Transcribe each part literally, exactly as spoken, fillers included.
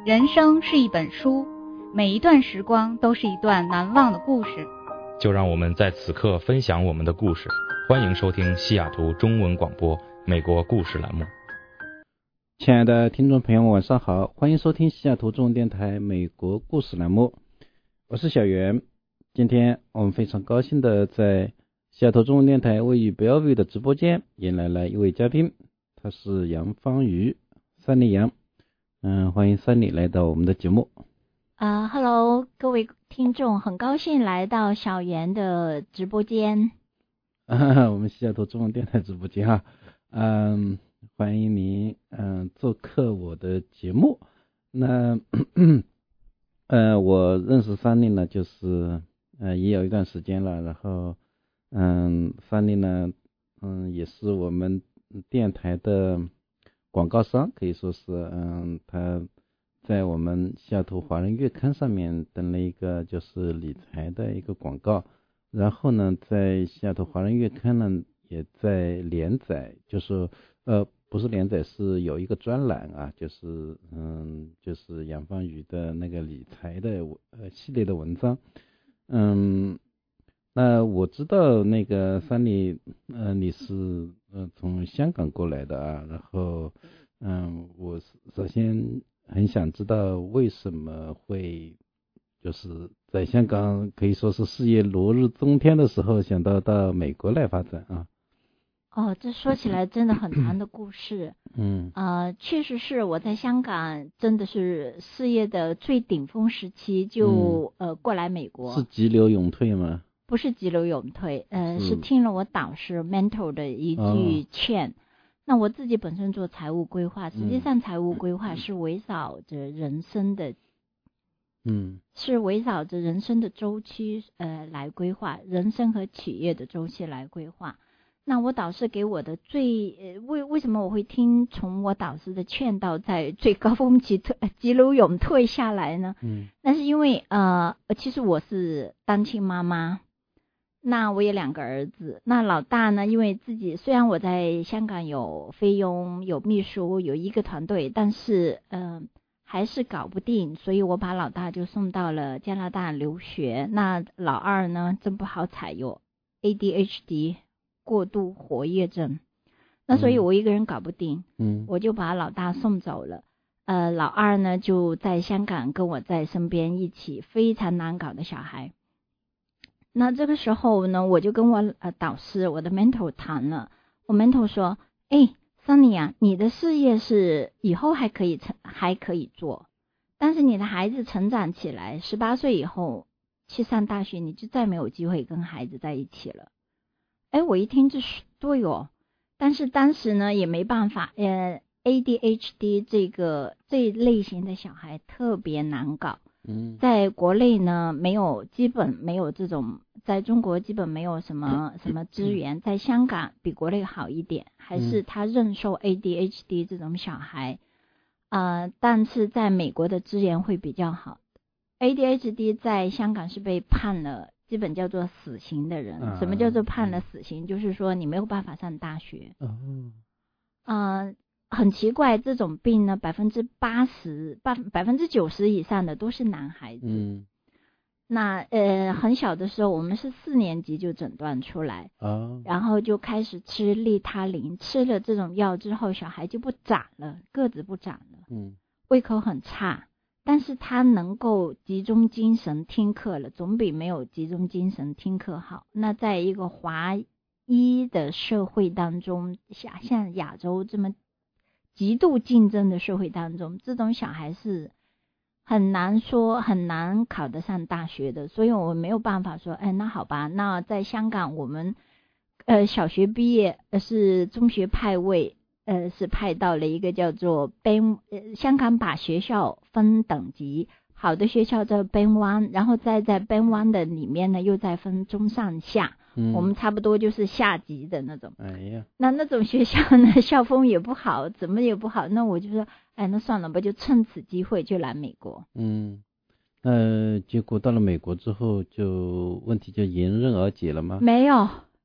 人生是一本书，每一段时光都是一段难忘的故事。 就让我们在此刻分享我们的故事。欢迎收听西雅图中文广播美国故事栏目。 亲爱的听众朋友们，晚上好，欢迎收听西雅图中文电台美国故事栏目，我是小袁。今天我们非常高兴的在西雅图中文电台位于 Bellevue 的直播间迎来了一位嘉宾，他是杨芳瑜，三里杨。嗯，欢迎三里来到我们的节目。 啊、uh, ，Hello， 各位听众，很高兴来到小袁的直播间。 啊，我们西雅图中文电台直播间哈，嗯，欢迎您，嗯，做客我的节目。那，呃，我认识三里呢，就是呃也有一段时间了，然后，嗯，三里呢，嗯，也是我们电台的广告商，可以说是，嗯，他在我们西雅图华人月刊上面登了一个就是理财的一个广告，然后呢，在西雅图华人月刊呢也在连载，就是呃不是连载，是有一个专栏啊，就是嗯就是杨芳瑜的那个理财的呃系列的文章，嗯。那我知道那个三里，呃，你是呃从香港过来的啊，然后，嗯，我首先很想知道为什么会就是在香港可以说是事业如日中天的时候，想到到美国来发展啊？ 哦，这说起来真的很长的故事。 嗯， 呃，确实是我在香港真的是事业的最顶峰时期就、嗯、呃过来美国。 是急流勇退吗？ 不是急流勇退，呃，是听了我导师 mentor 的一句劝。哦、那我自己本身做财务规划，实际上财务规划是围绕着人生的， 嗯， 是围绕着人生的周期，呃，来规划人生和企业的周期来规划。那我导师给我的最，呃，为为什么我会听从我导师的劝导，在最高峰期退急流勇退下来呢？ 嗯， 那是因为呃，其实我是单亲妈妈。那我有两个儿子，那老大呢，因为自己虽然我在香港有菲佣有秘书有一个团队，但是呃还是搞不定，所以我把老大就送到了加拿大留学。那老二呢，真不好踩，有 A D H D 过度活跃症，那所以我一个人搞不定， 嗯， 我就把老大送走了。呃，老二呢就在香港跟我在身边一起，非常难搞的小孩。那这个时候呢，我就跟我呃导师，我的 mentor 谈了。我 mentor 说：“哎 ，Sunny 啊，你的事业是以后还可以成还可以做，但是你的孩子成长起来，十八岁以后去上大学，你就再没有机会跟孩子在一起了。”哎，我一听这是对哦，但是当时呢也没办法，呃 ，A D H D 这个这类型的小孩特别难搞。 嗯， 在国内呢，没有基本没有这种，在中国基本没有什么什么资源，在香港比国内好一点，还是他认受 A D H D 这种小孩，呃，但是在美国的资源会比较好。A D H D 在香港是被判了，基本叫做死刑的人。 啊、 什么叫做判了死刑？就是说你没有办法上大学。 哦， 呃很奇怪，这种病呢，百分之八十、百百分之九十以上的都是男孩子。 嗯， 那呃，很小的时候，我们是四年级就诊断出来， 哦， 然后就开始吃利他林，吃了这种药之后，小孩就不长了，个子不长了， 嗯， 胃口很差，但是他能够集中精神听课了，总比没有集中精神听课好。那在一个华裔的社会当中，像像亚洲这么极度竞争的社会当中，这种小孩是很难说很难考得上大学的，所以我没有办法说，哎，那好吧，那在香港我们呃小学毕业呃是中学派位，呃是派到了一个叫做 Band，呃香港把学校分等级，好的学校叫 Band One， 然后再在 Band One 的里面呢又再分中上下。 嗯， 我们差不多就是下级的那种。 哎呀， 那那种学校呢，校风也不好，怎么也不好。那我就说，哎，那算了吧，就趁此机会就来美国。 嗯，那结果到了美国之后，就问题就迎刃而解了吗？ 没有，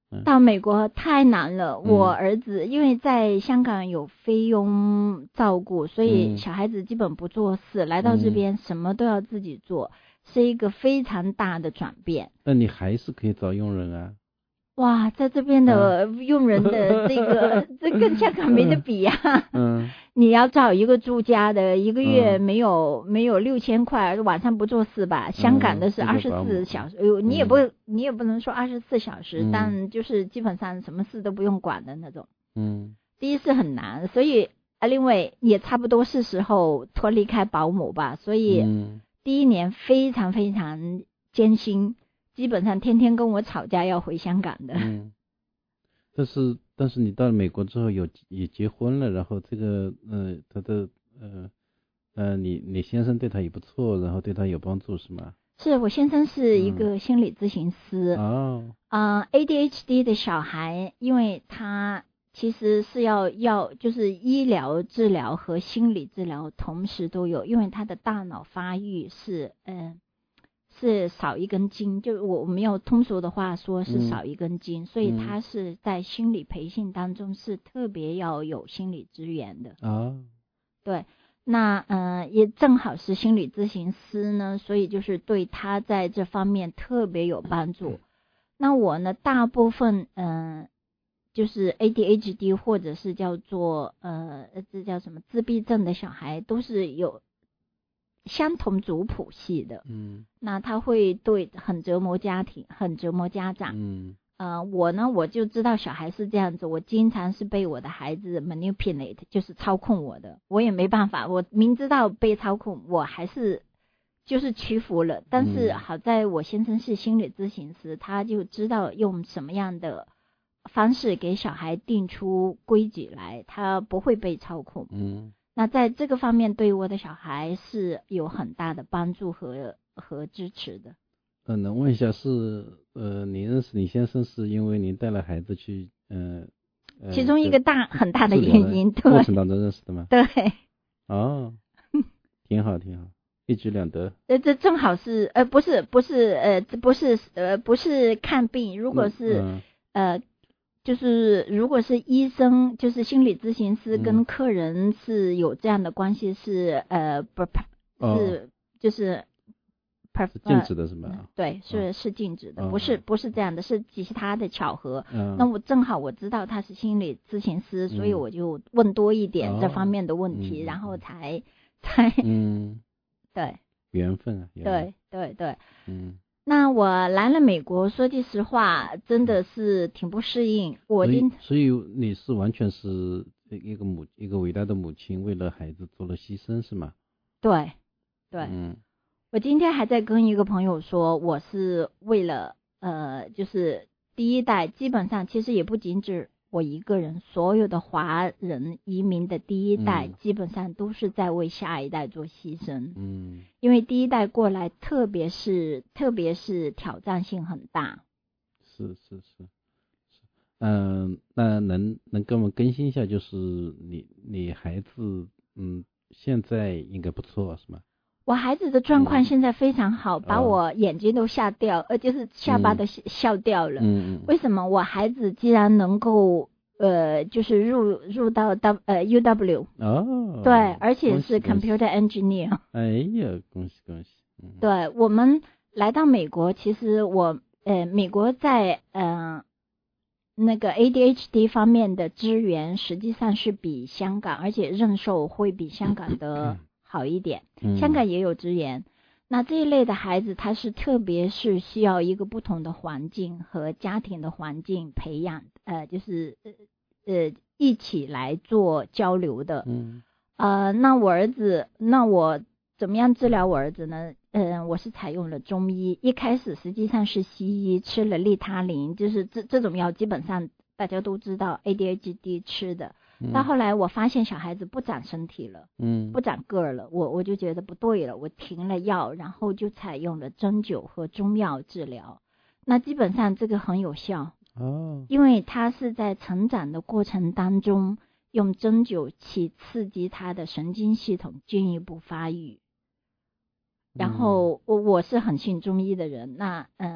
嗯、 到美国太难了，嗯、我儿子因为在香港有菲佣照顾，所以小孩子基本不做事，嗯、来到这边什么都要自己做，是一个非常大的转变。 那你还是可以找佣人啊。 哇，在这边的佣人的这个，嗯、这跟香港没得比呀，啊。 嗯， 你要找一个住家的，一个月没有、嗯、没有六千块，晚上不做事吧？香港的是二十四小时，嗯、你也不、嗯、你也不能说二十四小时，嗯、但就是基本上什么事都不用管的那种。 嗯， 第一是很难，所以啊，另外也差不多是时候脱离开保姆吧，所以第一年非常非常艰辛。基本上天天跟我吵架要回香港的。 嗯，但是但是你到了美国之后有也结婚了，然后这个呃他的呃呃你你先生对他也不错，然后对他有帮助是吗？ 是我先生是一个心理咨询师。 哦。 啊、呃、，A D H D 的小孩，因为他其实是要要就是医疗治疗和心理治疗同时都有，因为他的大脑发育是嗯。呃是少一根筋，就我们用通俗的话说是少一根筋，嗯、所以他是在心理培训当中是特别要有心理资源的啊。哦、 对，那嗯、呃、也正好是心理咨询师呢，所以就是对他在这方面特别有帮助。嗯、那我呢，大部分嗯、呃、就是 A D H D 或者是叫做呃这叫什么自闭症的小孩，都是有相同族谱系的。 嗯， 那他会对很折磨家庭，很折磨家长。 嗯， 呃，我呢，我就知道小孩是这样子，我经常是被我的孩子 manipulate， 就是操控我的，我也没办法，我明知道被操控，我还是就是屈服了。但是好在我先生是心理咨询师，他就知道用什么样的方式给小孩定出规矩来，他不会被操控。 嗯。 那在这个方面对我的小孩是有很大的帮助和和支持的。 呃，能问一下是呃，你认识你先生是因为您带了孩子去呃，呃其中一个大很大的原因，对， 过程当中认识的吗？ 对。 哦，挺好挺好，一举两得。 呃，这正好是呃不是不是呃不是呃不是看病，如果是、嗯、呃。就是如果是医生，就是心理咨询师跟客人是有这样的关系，是、嗯、呃不是、哦、就是是禁止的是吗？ 呃、对，是、哦、是禁止的， 哦、 不是不是这样的，是其他的巧合。 嗯、 那我正好我知道他是心理咨询师，嗯、所以我就问多一点这方面的问题， 哦、 然后才才嗯对缘分啊，缘分对对对嗯。 那我来了美国，说句实话，真的是挺不适应。我今所以你是完全是一个母一个伟大的母亲，为了孩子做了牺牲，是吗？ 对，对。 嗯。 我今天还在跟一个朋友说，我是为了呃，就是第一代，基本上其实也不仅止我一个人，所有的华人移民的第一代， 嗯、 基本上都是在为下一代做牺牲。 嗯。 因为第一代过来，特别是特别是挑战性很大。 是是是是，嗯、呃，那能能跟我们更新一下，就是你你孩子嗯现在应该不错是吗？ 我孩子的状况现在非常好，嗯、把我眼睛都吓掉，呃，就是下巴都笑掉了。 嗯嗯。 为什么我孩子既然能够呃，就是入入到 W 呃 U W 哦， 对，而且是 computer engineer。 哎呀，恭喜恭喜！嗯、 对，我们来到美国，其实我呃，美国在呃那个 A D H D 方面的资源实际上是比香港，而且认受会比香港的好一点。 嗯、 香港也有资源。那这一类的孩子，他是特别是需要一个不同的环境和家庭的环境培养，呃，就是呃呃一起来做交流的。 嗯。 呃，那我儿子，那我怎么样治疗我儿子呢？嗯、呃，我是采用了中医，一开始实际上是西医，吃了利他林，就是这这种药基本上大家都知道 A D H D 吃的。到后来我发现小孩子不长身体了， 嗯， 不长个儿了，我我就觉得不对了，我停了药，然后就采用了针灸和中药治疗。那基本上这个很有效哦， 因为他是在成长的过程当中用针灸去刺激他的神经系统进一步发育。然后我我是很信中医的人，那呃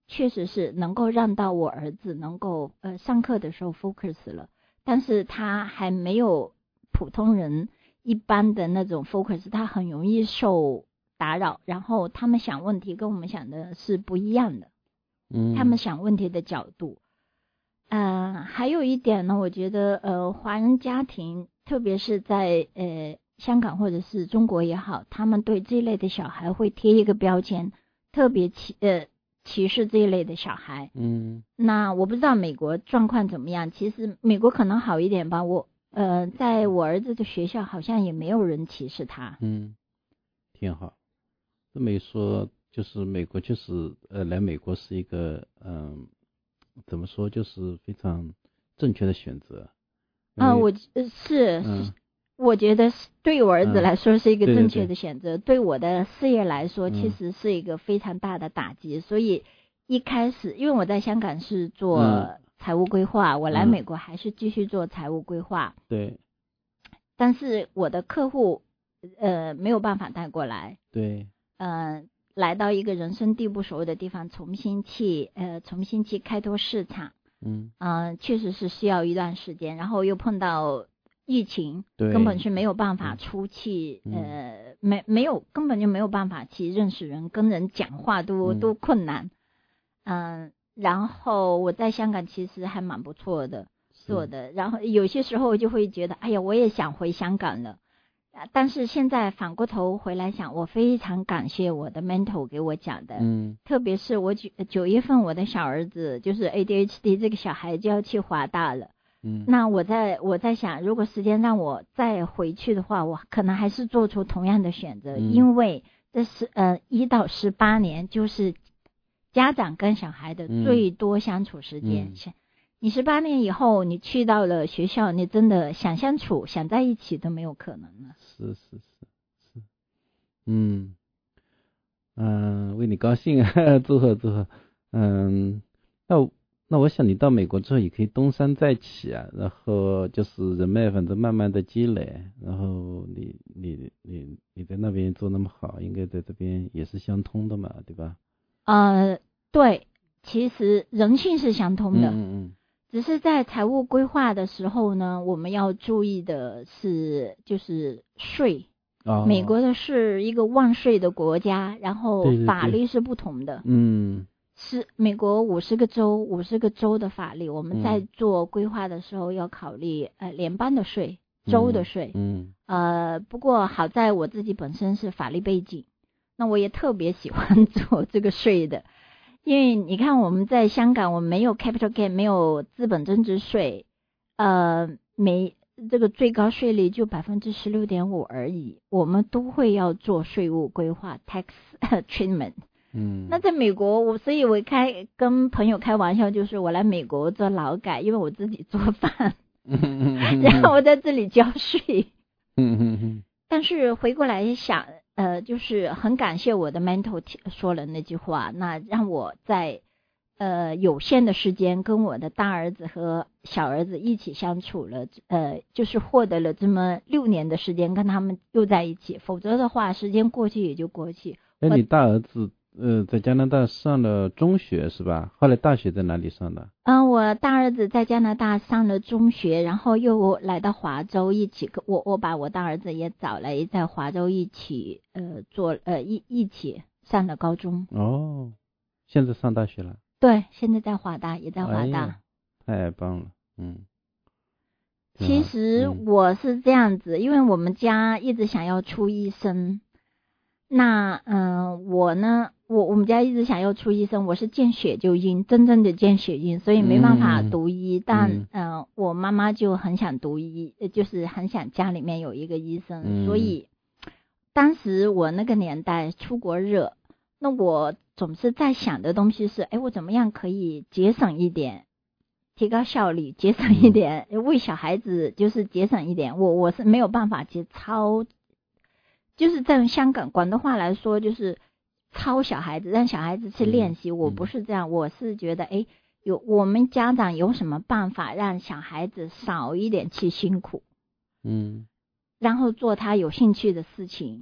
确实是能够让到我儿子能够呃上课的时候 focus 了，但是他还没有普通人一般的那种 focus， 他很容易受打扰，然后他们想问题跟我们想的是不一样的， 嗯， 他们想问题的角度。嗯、呃，还有一点呢，我觉得呃华人家庭，特别是在呃香港或者是中国也好，他们对这一类的小孩会贴一个标签，特别歧呃歧视这一类的小孩。 嗯， 那我不知道美国状况怎么样，其实美国可能好一点吧。我呃，在我儿子的学校好像也没有人歧视他。 嗯，挺好。这么一说，就是美国就是呃来美国是一个嗯、呃、怎么说，就是非常正确的选择。 啊、呃，我呃是、 嗯、 是，我觉得是对我儿子来说是一个嗯、 正确的选择，对, 对, 对, 对我的事业来说其嗯、 实是一个非常大的打击。所以一开始，因为我在香港是做、 嗯、 财务规划，我来美国还是继续做财务规划。 对。 但是我的客户呃没有办法带过来。 对。 呃，来到一个人生地不熟的地方，重新去呃重新去开拓市场。 嗯， 呃，确实是需要一段时间，然后又碰到疫情， 对， 根本是没有办法出去， 嗯、 呃，没没有根本就没有办法去认识人，跟人讲话都、嗯、都困难。嗯、呃，然后我在香港其实还蛮不错的做的，然后有些时候就会觉得，哎呀，我也想回香港了。但是现在反过头回来想，我非常感谢我的 mentor 给我讲的， 嗯， 特别是我九九月份我的小儿子就是 A D H D 这个小孩就要去华大了， 嗯， 那我在我在想，如果时间让我再回去的话，我可能还是做出同样的选择， 嗯、 因为这是呃一到十八年就是家长跟小孩的最多相处时间。 嗯嗯你十八年以后，你去到了学校，你真的想相处、想在一起都没有可能了。 是是是是，嗯嗯、呃，为你高兴啊，祝贺祝贺。嗯，那那我想你到美国之后也可以东山再起啊，然后就是人脉反正慢慢的积累，然后你你你你在那边做那么好，应该在这边也是相通的嘛，对吧？ 呃，对，其实人性是相通的。 嗯嗯嗯。 只是在财务规划的时候呢，我们要注意的是就是税。 哦， 美国的是一个万税的国家，然后法律是不同的。 对对对，嗯， 是美国五十个州，五十个州的法律，我们在做规划的时候要考虑、嗯、呃联邦的税、州的税。 嗯， 呃，不过好在我自己本身是法律背景，那我也特别喜欢做这个税的。因为你看我们在香港，我们没有 capital gain， 没有资本增值税，呃，没这个最高税率就百分之十六点五而已，我们都会要做税务规划 tax treatment。 嗯， 那在美国，我所以我开跟朋友开玩笑，就是我来美国做劳改，因为我自己做饭，然后我在这里交税。 嗯嗯嗯。 但是回过来想。呃，就是很感谢我的 mentor 说了那句话，那让我在呃有限的时间跟我的大儿子和小儿子一起相处了，呃，就是获得了这么六年的时间跟他们又在一起，否则的话时间过去也就过去。 哎，你大儿子呃在加拿大上了中学是吧？后来大学在哪里上的？ 嗯、呃，我大儿子在加拿大上了中学，然后又来到华州一起，我我把我大儿子也找来，在华州一起呃做呃一一起上了高中。 哦，现在上大学了？ 对，现在在华大，也在华大。 哎、太棒了，嗯。 其实我是这样子，嗯、因为我们家一直想要出医生。那嗯、呃，我呢，我我们家一直想要出医生，我是见血就晕，真正的见血晕，所以没办法读医。嗯、但嗯、呃，我妈妈就很想读医，就是很想家里面有一个医生， 嗯、 所以当时我那个年代出国热，那我总是在想的东西是，哎，我怎么样可以节省一点，提高效率，节省一点，嗯、为小孩子就是节省一点。我我是没有办法去操。就是在香港广东话来说，就是操小孩子，让小孩子去练习。嗯、我不是这样，我是觉得，哎，有我们家长有什么办法让小孩子少一点去辛苦， 嗯， 然后做他有兴趣的事情。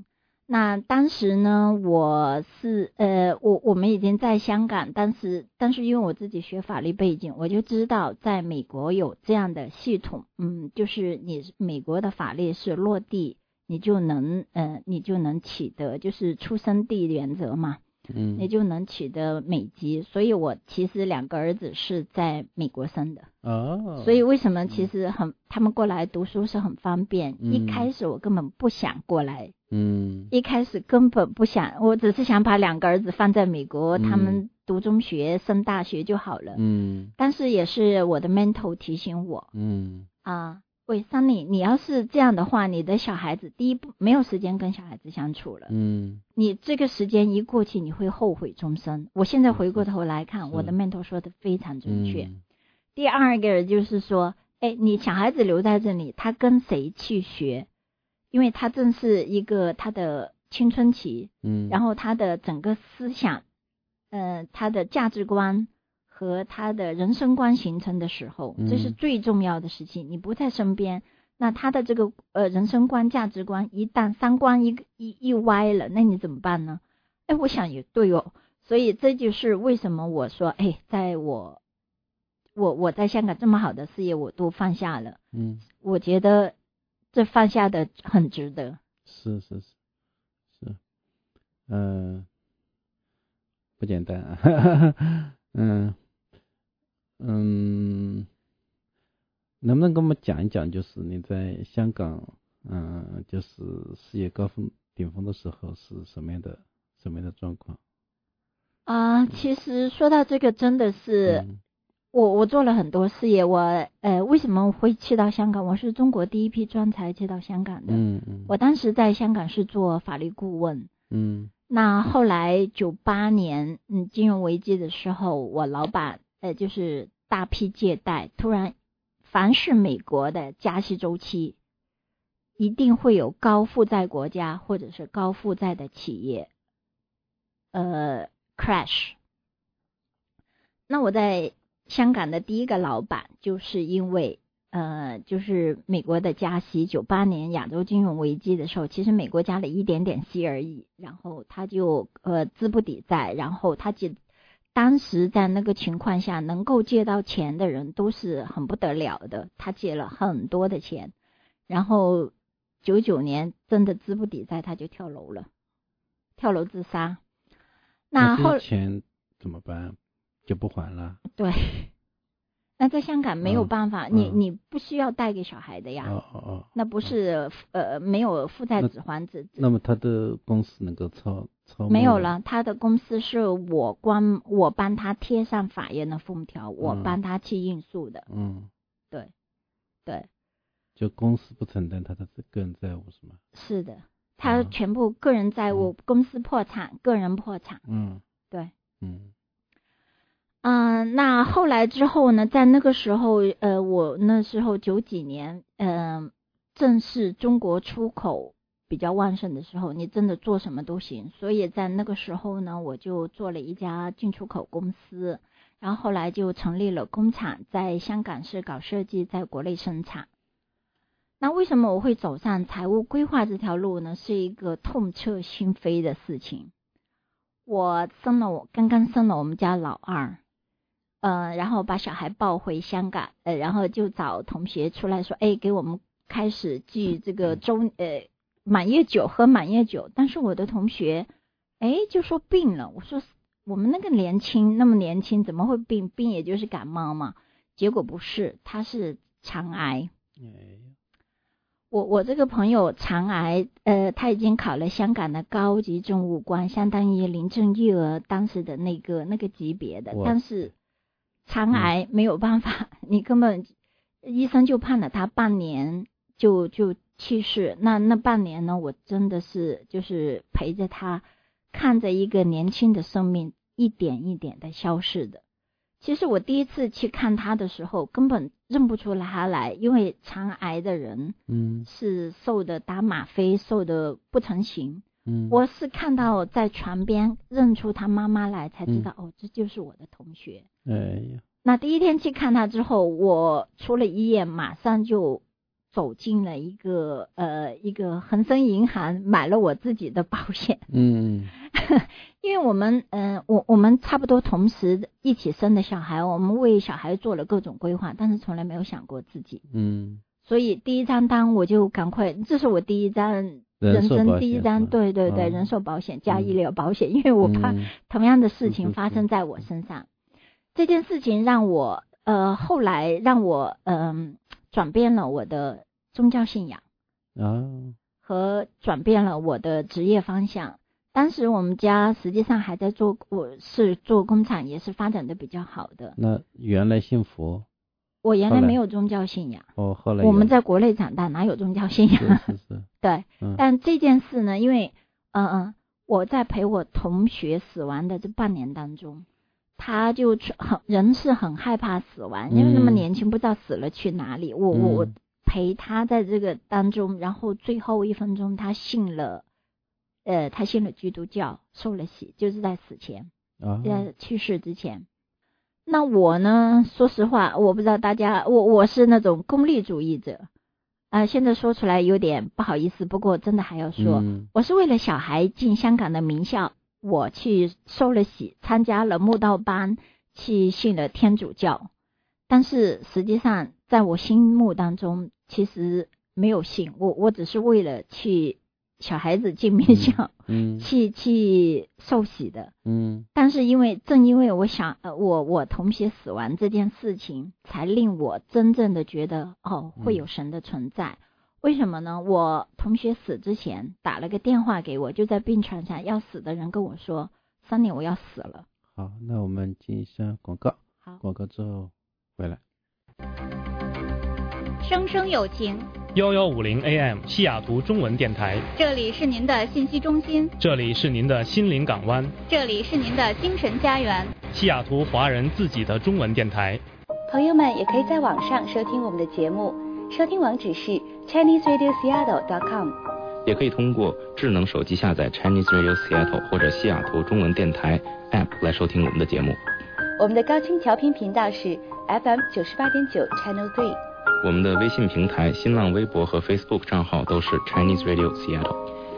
那当时呢，我是呃，我我们已经在香港，但是但是因为我自己学法律背景，我就知道在美国有这样的系统，嗯，就是你美国的法律是落地，你就能呃，你就能取得就是出生地原则嘛， 嗯， 你就能取得美籍，所以我其实两个儿子是在美国生的。 哦， 所以为什么其实很、嗯、他们过来读书是很方便、嗯、一开始我根本不想过来，嗯，一开始根本不想，我只是想把两个儿子放在美国、嗯、他们读中学升大学就好了，嗯，但是也是我的 mentor 提醒我，嗯啊，喂 Sunny 你要是这样的话，你的小孩子第一步没有时间跟小孩子相处了，嗯，你这个时间一过去你会后悔终生。我现在回过头来看，我的 mentor 说的非常准确、嗯，第二个就是说，哎，你小孩子留在这里，他跟谁去学？因为他正是一个他的青春期，嗯，然后他的整个思想，呃，他的价值观和他的人生观形成的时候，这是最重要的事情。你不在身边，那他的这个呃人生观、价值观一旦三观一一一歪了，那你怎么办呢？哎，我想也对哦，所以这就是为什么我说，哎，在我。我我在香港这么好的事业我都放下了，嗯，我觉得这放下的很值得。 是是是是，嗯、呃，不简单啊，嗯嗯，能不能跟我们讲一讲，就是你在香港，嗯、呃，就是事业高峰顶峰的时候是什么样的什么样的状况？ 啊、呃，其实说到这个，真的是。嗯我我做了很多事业，我呃为什么会去到香港？我是中国第一批专才去到香港的。嗯嗯。我当时在香港是做法律顾问。嗯。那后来九八年嗯金融危机的时候，我老板呃就是大批借贷，突然凡是美国的加息周期，一定会有高负债国家或者是高负债的企业呃 crash。那我在香港的第一个老板就是因为呃，就是美国的加息，九八年亚洲金融危机的时候，其实美国加了一点点息而已，然后他就呃资不抵债，然后他借，当时在那个情况下能够借到钱的人都是很不得了的，他借了很多的钱，然后九九年真的资不抵债，他就跳楼了，跳楼自杀。那后钱怎么办？就不还了。 对，那在香港没有办法，嗯、你你不需要带给小孩的呀。 哦哦哦。 那不是、嗯、呃没有负债只还子。 那么他的公司能够操操？ 没有了，他的公司是我关我帮他贴上法院的封条，我帮他去应诉的。嗯，对，对。 就公司不承担他的个人债务是吗？ 是的，他全部个人债务，嗯、公司破产，个人破产。嗯，对，嗯。嗯、呃，那后来之后呢，在那个时候，呃，我那时候九几年，嗯、呃，正是中国出口比较旺盛的时候，你真的做什么都行。所以在那个时候呢，我就做了一家进出口公司，然后后来就成立了工厂，在香港是搞设计，在国内生产。那为什么我会走上财务规划这条路呢？是一个痛彻心扉的事情。我生了我刚刚生了我们家老二。呃，然后把小孩抱回香港，呃，然后就找同学出来说，哎，给我们开始聚这个周呃满月酒，喝满月酒。但是我的同学，哎，就说病了。我说我们那个年轻，那么年轻，怎么会病？病也就是感冒嘛。结果不是，他是肠癌。我我这个朋友肠癌，呃，他已经考了香港的高级政务官，相当于林郑月娥当时的那个那个级别的，但是。肠癌没有办法、嗯、你根本医生就判了他半年就就去世。那那半年呢，我真的是就是陪着他，看着一个年轻的生命一点一点的消逝的。其实我第一次去看他的时候根本认不出来他来，因为肠癌的人嗯是瘦的打吗啡，瘦的不成形。嗯，我是看到在床边认出他妈妈来才知道、嗯、哦，这就是我的同学。哎呀，那第一天去看他之后，我出了医院马上就走进了一个呃一个恒生银行，买了我自己的保险。 嗯， 因为我们嗯、呃、我我们差不多同时一起生的小孩，我们为小孩做了各种规划，但是从来没有想过自己。 嗯， 所以第一张单我就赶快，这是我第一张人生第一张，对对对，哦、人寿保险加医疗保险，嗯、因为我怕同样的事情发生在我身上。嗯、这件事情让我呃后来让我嗯、呃、转变了我的宗教信仰啊，和转变了我的职业方向。当时我们家实际上还在做，我是做工厂，也是发展的比较好的。 那原来信佛？ 我原来没有宗教信仰。 哦，后来我们在国内长大，哪有宗教信仰？ 是是是。 对、嗯，但这件事呢，因为嗯嗯，我在陪我同学死亡的这半年当中，他就很人是很害怕死亡，因为那么年轻，不知道死了去哪里。嗯、我我我陪他在这个当中，然后最后一分钟他信了。呃，他信了基督教，受了洗，就是在死前，啊，在去世之前。那我呢，说实话，我不知道大家，我我是那种功利主义者，啊、呃，现在说出来有点不好意思，不过真的还要说，嗯、我是为了小孩进香港的名校，我去受了洗，参加了慕道班，去信了天主教，但是实际上在我心目当中，其实没有信，我我只是为了去。小孩子进名校，嗯，去去受洗的，嗯，但是因为正因为我想，呃，我我同学死亡这件事情，才令我真正的觉得，哦，会有神的存在。嗯、为什么呢？我同学死之前打了个电话给我，就在病床上要死的人跟我说 ，Sunny， 我要死了。 好，那我们进一下广告， 好， 广告之后回来。 生生有情幺幺五零 A M 西雅图中文电台， 这里是您的信息中心， 这里是您的心灵港湾， 这里是您的精神家园， 西雅图华人自己的中文电台。 朋友们也可以在网上收听我们的节目，收听网址是 Chinese Radio Seattle dot com， 也可以通过智能手机下载 Chinese Radio Seattle 或者西雅图中文电台 App 来收听我们的节目。 我们的高清调频频道是 F M 九十八点九 Channel three。 我们的微信平台、新浪微博和 Facebook 账号都是 Chinese Radio Seattle。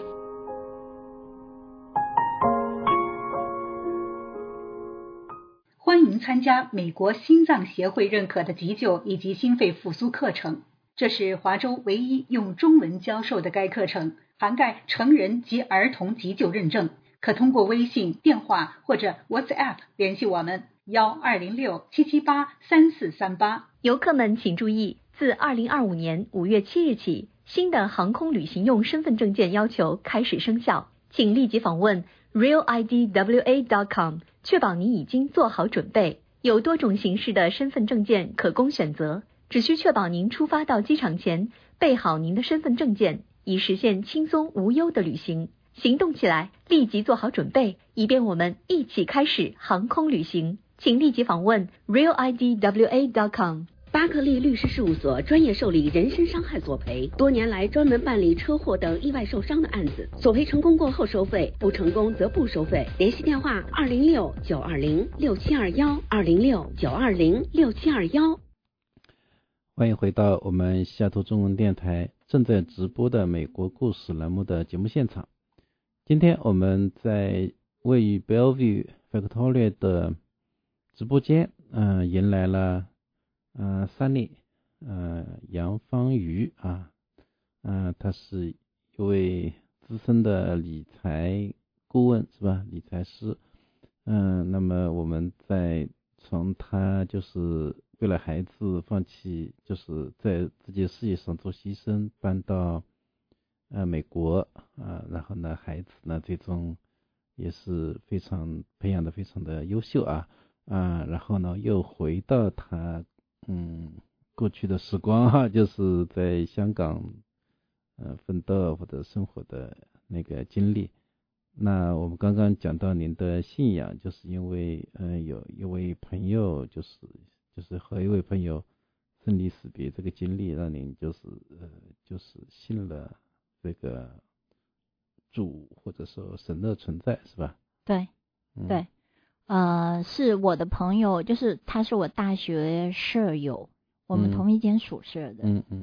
欢迎参加美国心脏协会认可的急救以及心肺复苏课程，这是华州唯一用中文教授的该课程，涵盖成人及儿童急救认证，可通过微信、电话或者 WhatsApp 联系我们幺二零六七七八三四三八。 游客们请注意，自二零二五年五月七日起，新的航空旅行用身份证件要求开始生效，请立即访问 real I D W A dot com， 确保你已经做好准备。有多种形式的身份证件可供选择，只需确保您出发到机场前备好您的身份证件，以实现轻松无忧的旅行。行动起来，立即做好准备，以便我们一起开始航空旅行。请立即访问 real I D W A dot com。 巴克利律师事务所专业受理人身伤害索赔，多年来专门办理车祸等意外受伤的案子，索赔成功过后收费，不成功则不收费。联系电话二零六九二零六七二幺二零六九二零六七二幺。 欢迎回到我们西雅图中文电台正在直播的美国故事栏目的节目现场。今天我们在位于 Bellevue Victoria 的直播间，嗯、呃，迎来了呃 Sunny 呃杨芳瑜啊，呃他是一位资深的理财顾问是吧，理财师。嗯、呃，那么我们在从他就是为了孩子放弃，就是在自己事业上做牺牲，搬到呃美国啊、呃，然后呢孩子呢最终也是非常培养的非常的优秀啊啊，然后呢又回到他嗯过去的时光哈、啊，就是在香港呃奋斗或者生活的那个经历。那我们刚刚讲到您的信仰，就是因为呃有一位朋友就是就是和一位朋友生离死别这个经历，让您就是呃就是信了这个主或者说神的存在是吧？ 对， 嗯、 对，呃，是我的朋友，就是他是我大学舍友，我们同一间宿舍的。 嗯嗯。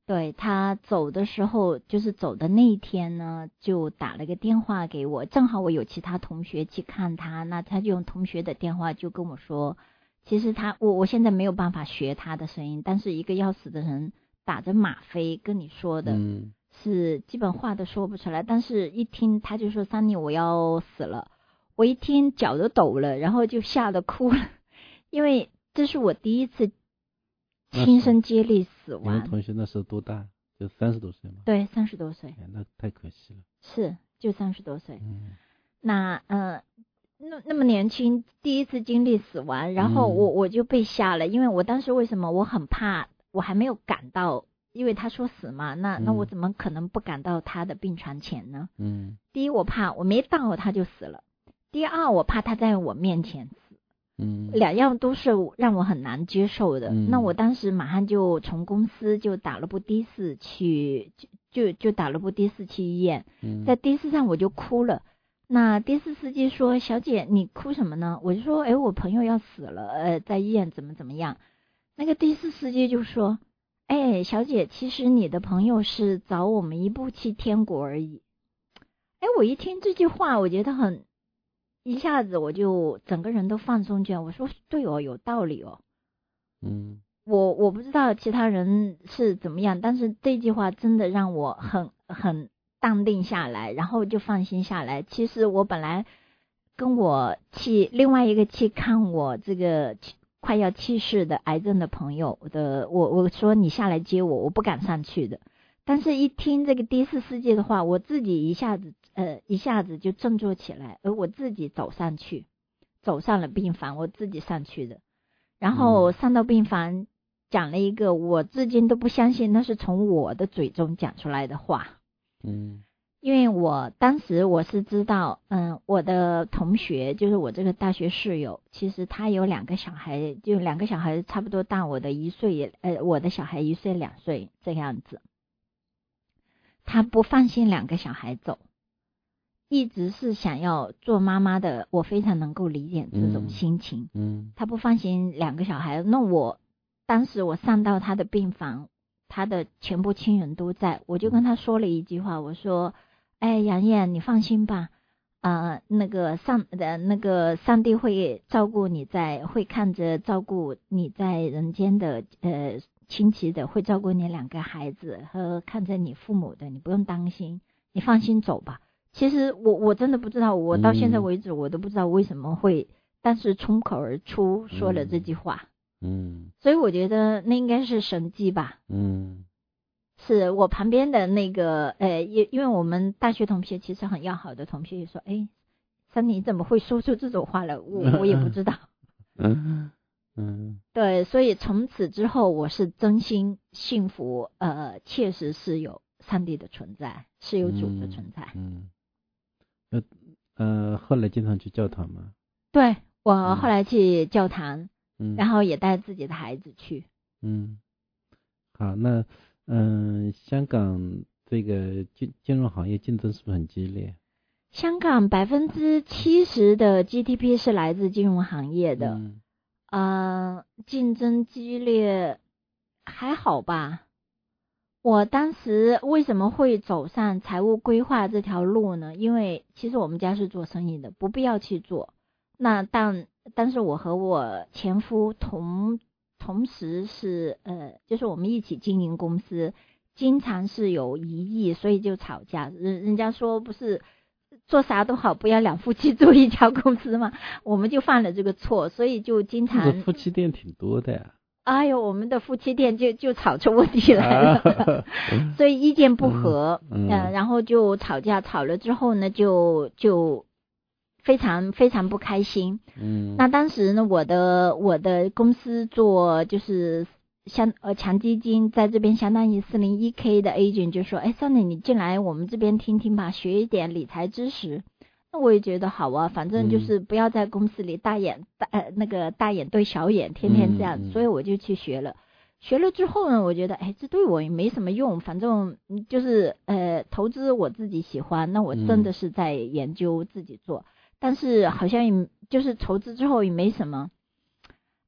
对，他走的时候，就是走的那一天呢，就打了个电话给我，正好我有其他同学去看他，那他就用同学的电话就跟我说，其实他我我现在没有办法学他的声音，但是一个要死的人打着吗啡跟你说的， 嗯， 是基本话都说不出来，但是一听他就说桑尼我要死了，我一听脚都抖了，然后就吓得哭了，因为这是我第一次亲身经历死亡。 你们同学那时候多大？就三十多岁吗？ 对，三十多岁。 哎，那太可惜了。 是，就三十多岁。 嗯， 那呃，那那么年轻，第一次经历死亡，然后我、嗯、我就被吓了，因为我当时为什么我很怕，我还没有赶到，因为他说死嘛，那那我怎么可能不赶到他的病床前呢？ 嗯， 第一我怕我没到他就死了，第二我怕他在我面前死。 嗯， 两样都是让我很难接受的。 嗯、 那我当时马上就从公司就打了部的士去，就就打了部的士去医院。 嗯、 在的士上我就哭了。那的士司机说：“小姐，你哭什么呢？”我就说：“哎，我朋友要死了，呃，在医院怎么怎么样。”那个的士司机就说：“哎，小姐，其实你的朋友是早我们一步去天国而已。”哎，我一听这句话，我觉得很。一下子我就整个人都放松去了，我说对哦，有道理哦。 嗯， 我我不知道其他人是怎么样，但是这句话真的让我很很淡定下来，然后就放心下来。其实我本来跟我去另外一个去看我这个快要去世的癌症的朋友的，我我说你下来接我，我不敢上去的。但是一听这个的士司机的话，我自己一下子呃一下子就振作起来，而我自己走上去，走上了病房，我自己上去的。然后上到病房，讲了一个我至今都不相信那是从我的嘴中讲出来的话。 嗯， 因为我当时我是知道，嗯，我的同学就是我这个大学室友，其实他有两个小孩，就两个小孩差不多大我的一岁，呃，我的小孩一岁两岁这样子。他不放心两个小孩走，一直是想要做妈妈的，我非常能够理解这种心情。 嗯， 他不放心两个小孩，那我当时我上到他的病房，他的全部亲人都在，我就跟他说了一句话，我说：“哎，杨燕，你放心吧，啊、呃，那个上的那个上帝会照顾你在，会看着照顾你在人间的呃。”亲戚的会照顾你两个孩子和看着你父母的，你不用担心，你放心走吧。其实我我真的不知道，我到现在为止我都不知道为什么会，嗯、但是冲口而出说了这句话。 嗯， 所以我觉得那应该是神迹吧。 嗯， 是我旁边的那个呃，因因为我们大学同学其实很要好的同学就说，哎，珊妮怎么会说出这种话来？我我也不知道。 嗯。嗯， 对，所以从此之后，我是真心信服，呃，确实是有上帝的存在，是有主的存在。 嗯，呃呃，后来经常去教堂吗？ 对，我后来去教堂， 嗯， 然后也带自己的孩子去。 嗯，好，那嗯、呃，香港这个金金融行业竞争是不是很激烈？ 香港百分之七十的 G D P 是来自金融行业的。 嗯呃，竞争激烈还好吧。我当时为什么会走上财务规划这条路呢？因为其实我们家是做生意的，不必要去做。那但但是我和我前夫同同时是呃，就是我们一起经营公司，经常是有疑义，所以就吵架。人人家说不是。做啥都好，不要两夫妻做一家公司嘛，我们就犯了这个错，所以就经常夫妻店挺多的呀。 哎呦，我们的夫妻店就就吵出问题来了，啊、所以意见不合，嗯、呃，然后就吵架，吵了之后呢，就就非常非常不开心。 嗯， 那当时呢，我的我的公司做就是相呃强基金在这边相当于四零一 K 的 agent 就说，哎 Sunny 你进来我们这边听听吧，学一点理财知识。那我也觉得好啊，反正就是不要在公司里大眼大呃那个大眼对小眼，天天这样， 嗯、 所以我就去学了。学了之后呢，我觉得哎这对我也没什么用，反正就是呃投资我自己喜欢，那我真的是在研究自己做，嗯、但是好像也就是投资之后也没什么。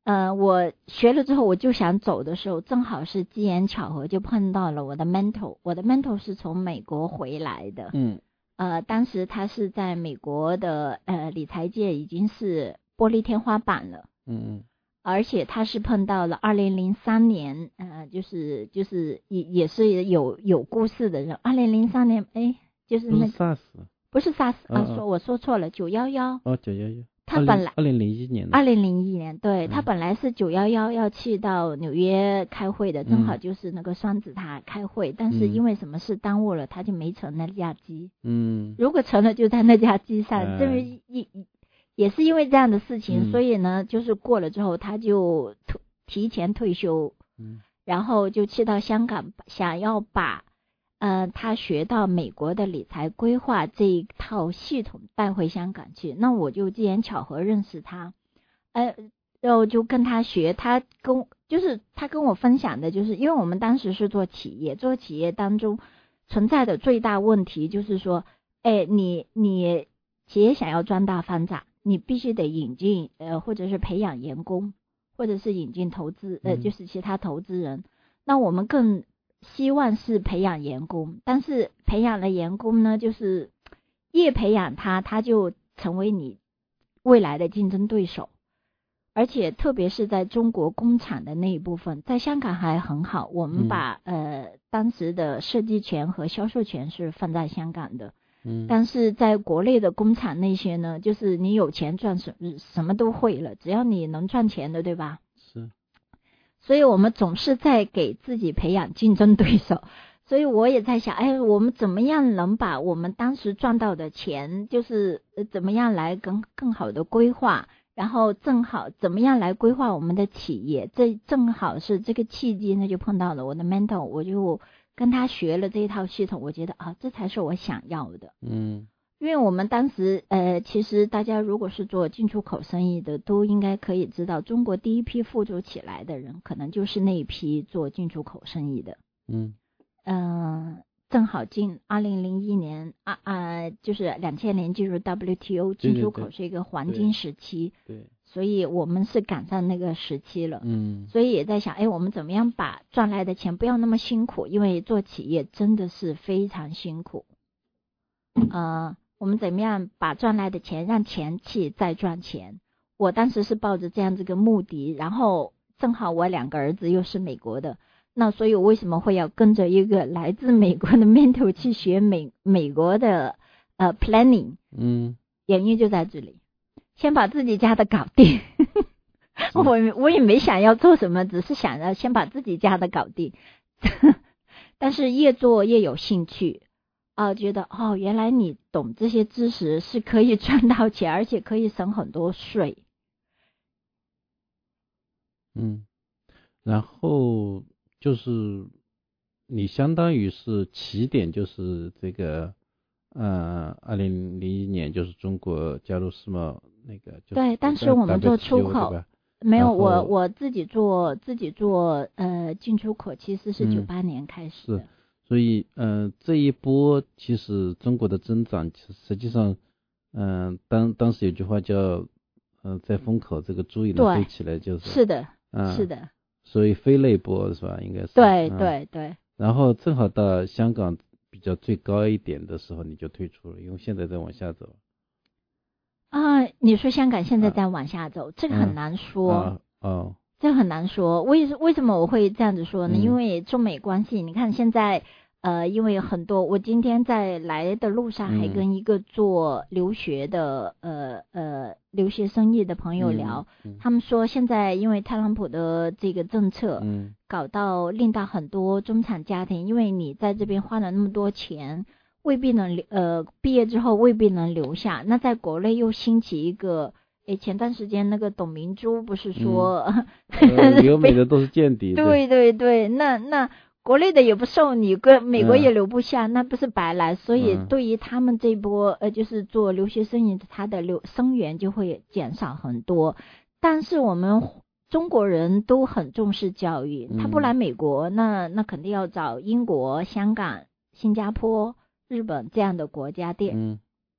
呃，我学了之后，我就想走的时候，正好是机缘巧合，就碰到了我的 mentor。我的 mentor 是从美国回来的， 嗯， 呃，当时他是在美国的呃理财界已经是玻璃天花板了， 嗯嗯， 而且他是碰到了二零零三年，呃，就是就是也也是有有故事的人。二零零三年，哎，就是那个 SARS， 不是 SARS 啊， 嗯、 说我说错了，九幺幺。 哦，九幺幺。 他本来二零零一年， 二零零一年，对、 嗯、 他本来是九幺幺要去到纽约开会的，正好就是那个双子塔开会，嗯、但是因为什么事耽误了，他就没乘那架机。嗯，如果乘了，就在那架机上， 嗯、 这一一也是因为这样的事情，嗯、所以呢，就是过了之后，他就提前退休，嗯，然后就去到香港，想要把。呃，他学到美国的理财规划这一套系统带回香港去，那我就机缘巧合认识他，呃，然后就跟他学，他跟就是他跟我分享的，就是因为我们当时是做企业，做企业当中存在的最大问题就是说，哎，你你企业想要壮大发展，你必须得引进呃，或者是培养员工，或者是引进投资呃，就是其他投资人，嗯、那我们更希望是培养员工，但是培养了员工呢，就是越培养他，他就成为你未来的竞争对手。而且特别是在中国工厂的那一部分，在香港还很好，我们把、嗯、呃当时的设计权和销售权是放在香港的。嗯，但是在国内的工厂那些呢，就是你有钱赚什什么都会了，只要你能赚钱的，对吧？ 是。 所以我们总是在给自己培养竞争对手，所以我也在想，哎，我们怎么样能把我们当时赚到的钱，就是怎么样来更更好的规划，然后正好怎么样来规划我们的企业，这正好是这个契机呢，就碰到了我的 mentor， 我就跟他学了这一套系统，我觉得啊，这才是我想要的。嗯。因为我们当时呃，其实大家如果是做进出口生意的，都应该可以知道，中国第一批富足起来的人，可能就是那一批做进出口生意的。嗯，呃，正好进二零零一年啊啊，就是两千年进入 W T O， 进出口是一个黄金时期。对，对对，所以我们是赶上那个时期了。嗯，所以也在想，哎，我们怎么样把赚来的钱不要那么辛苦，因为做企业真的是非常辛苦。呃。我们怎么样把赚来的钱让钱去再赚钱？我当时是抱着这样这个目的，然后正好我两个儿子又是美国的，那所以我为什么会要跟着一个来自美国的 mentor 去学美美国的呃 planning？ 嗯，原因就在这里，先把自己家的搞定。我我也没想要做什么，只是想要先把自己家的搞定。但是越做越有兴趣。啊，觉得哦，原来你懂这些知识是可以赚到钱，而且可以省很多税。 嗯，然后就是你相当于是起点，就是这个，呃，二零零一年就是中国加入世贸那个，就是、 对，当时我们做出口，没有我我自己做自己做呃进出口，其实是九八年开始的。 嗯，是。所以，嗯、呃，这一波其实中国的增长，实际上，嗯、呃，当当时有句话叫，嗯、呃，在风口这个猪也能飞起来，就是是的， 嗯， 是的， 所以飞了一波是吧？应该是对、 嗯、 对对。 然后正好到香港比较最高一点的时候，你就退出了，因为现在在往下走。 啊，你说香港现在在往下走，啊、这个很难说。 啊、哦。 这很难说，为为什么我会这样子说呢？嗯、因为中美关系，你看现在，呃，因为很多，我今天在来的路上还跟一个做留学的，嗯、呃呃留学生意的朋友聊，嗯嗯、他们说现在因为特朗普的这个政策，嗯，搞到令到很多中产家庭，因为你在这边花了那么多钱，未必能呃毕业之后未必能留下，那在国内又兴起一个。诶，前段时间那个董明珠不是说， 嗯呃、留美的都是间谍， 对对对，那那国内的也不受你，跟美国也留不下，嗯、那不是白来。所以对于他们这波呃，就是做留学生意，他的留生源就会减少很多。但是我们中国人都很重视教育，他不来美国，那那肯定要找英国、香港、新加坡、日本这样的国家店。嗯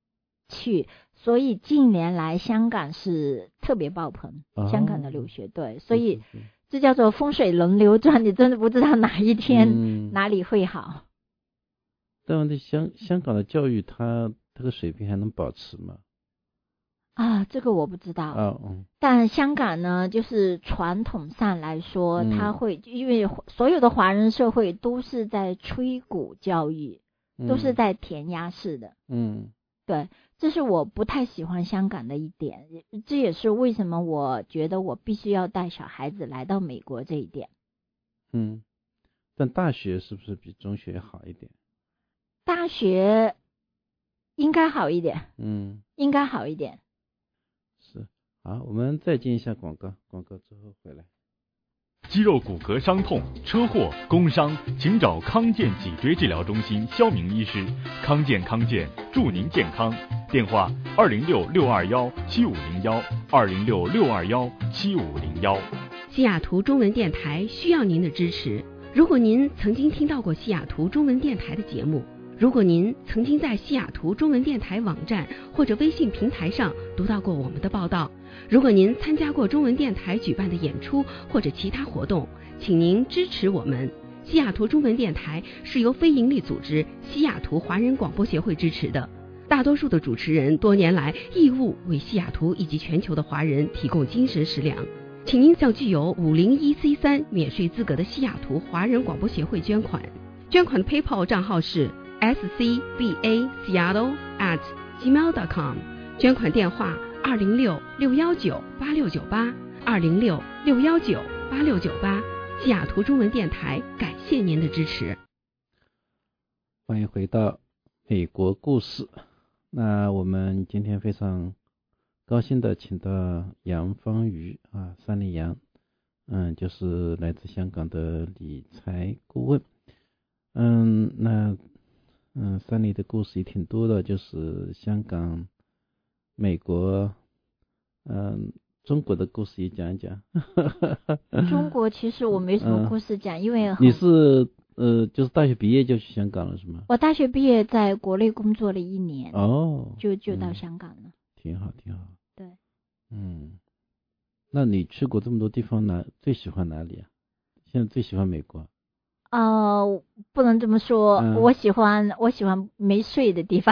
去，所以近年来香港是特别爆棚， 哦、 香港的留学对，所以是是是这叫做风水轮流转，你真的不知道哪一天、 嗯、 哪里会好。 但问题香香港的教育它这个水平还能保持吗？ 啊，这个我不知道。 啊，嗯。 但香港呢，就是传统上来说， 嗯、 它会因为所有的华人社会都是在吹鼓教育， 嗯、 都是在填鸭式的。 嗯， 对，这是我不太喜欢香港的一点，这也是为什么我觉得我必须要带小孩子来到美国这一点。 嗯，但大学是不是比中学好一点？ 大学应该好一点。 嗯， 应该好一点。 是，好，我们再进一下广告，广告之后回来。 肌肉骨骼伤痛、车祸、工伤，请找康健脊椎治疗中心肖明医师。康健康健，祝您健康。电话：二零六六二幺七五零幺，二零六六二幺七五零幺。 西雅图中文电台需要您的支持。如果您曾经听到过西雅图中文电台的节目，如果您曾经在西雅图中文电台网站或者微信平台上读到过我们的报道，如果您参加过中文电台举办的演出或者其他活动，请您支持我们。西雅图中文电台是由非营利组织西雅图华人广播协会支持的，大多数的主持人多年来义务为西雅图以及全球的华人提供精神食粮，请您向具有五零一 C 三免税资格的西雅图华人广播协会捐款。捐款的 PayPal 账号是S C B A Seattle at gmail dot com， 捐款电话二零六六幺九八六九八，二零六六幺九八六九八。西雅图中文电台感谢您的支持。 欢迎回到美国故事。那我们今天非常高兴的请到杨芳瑜啊，三里杨，嗯，就是来自香港的理财顾问。嗯，那嗯，三里的故事也挺多的，就是香港、美国，嗯，中国的故事也讲一讲。 中国其实我没什么故事讲，嗯、因为你是呃，就是大学毕业就去香港了是吗？ 我大学毕业在国内工作了一年， 哦， 就就到香港了。嗯、 挺好，挺好。 对， 嗯，那你去过这么多地方，哪最喜欢哪里啊？现在最喜欢美国。 呃，不能这么说， 嗯、 我喜欢我喜欢没税的地方。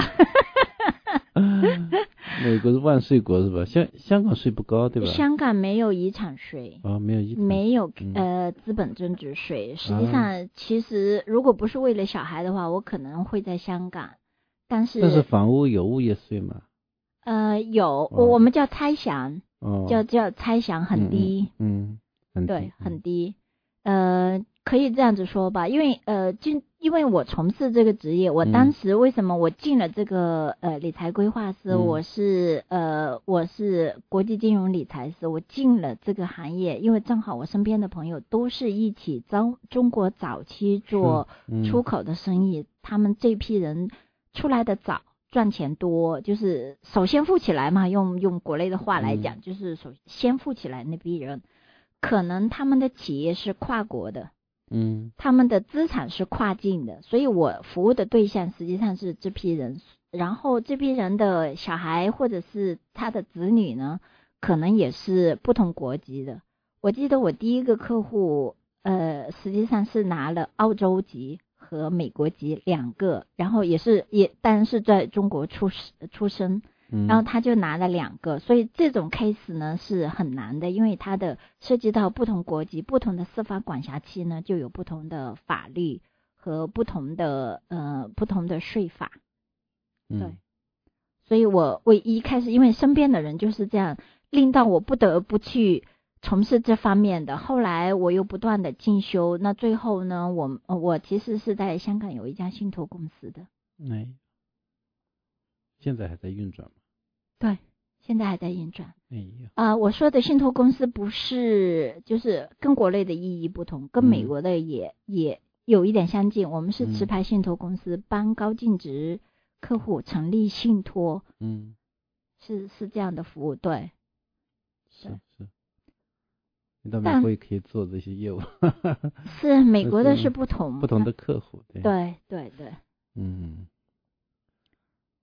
美国是万税国是吧？香香港税不高对吧？ 香港没有遗产税。 哦，没有遗产。 没有、 嗯、 呃资本增值税。实际上，啊、其实如果不是为了小孩的话，我可能会在香港。但是但是房屋有物业税吗？ 呃，有， 哦、 我我们叫拆详， 哦， 叫叫拆详很低， 嗯，嗯很低对，很低。呃，可以这样子说吧，因为呃，就因为我从事这个职业，我当时为什么我进了这个呃理财规划师， 嗯、 我是呃我是国际金融理财师，我进了这个行业，因为正好我身边的朋友都是一起中中国早期做出口的生意，嗯、他们这批人出来的早，赚钱多，就是首先富起来嘛，用用国内的话来讲，嗯、就是首先富起来那批人，可能他们的企业是跨国的。 嗯， 他们的资产是跨境的，所以我服务的对象实际上是这批人，然后这批人的小孩或者是他的子女呢，可能也是不同国籍的。我记得我第一个客户，呃，实际上是拿了澳洲籍和美国籍两个，然后也是也但是在中国出出生。然后他就拿了两个，所以这种 case 呢是很难的，因为它的涉及到不同国籍、不同的司法管辖期呢，就有不同的法律和不同的呃不同的税法。对， 嗯、 所以我我一开始因为身边的人就是这样，令到我不得不去从事这方面的。后来我又不断的进修，那最后呢，我我其实是在香港有一家信托公司的。 哎，现在还在运转吗？ 对，现在还在运转。 哎呀， 啊、呃，我说的信托公司不是，就是跟国内的意义不同，跟美国的也、嗯、也有一点相近。我们是持牌信托公司，嗯、帮高净值客户成立信托， 嗯， 是是这样的服务，对， 是是。你到美国也可以做这些业务。 是美国的是不同不同的客户，对对对对， 嗯。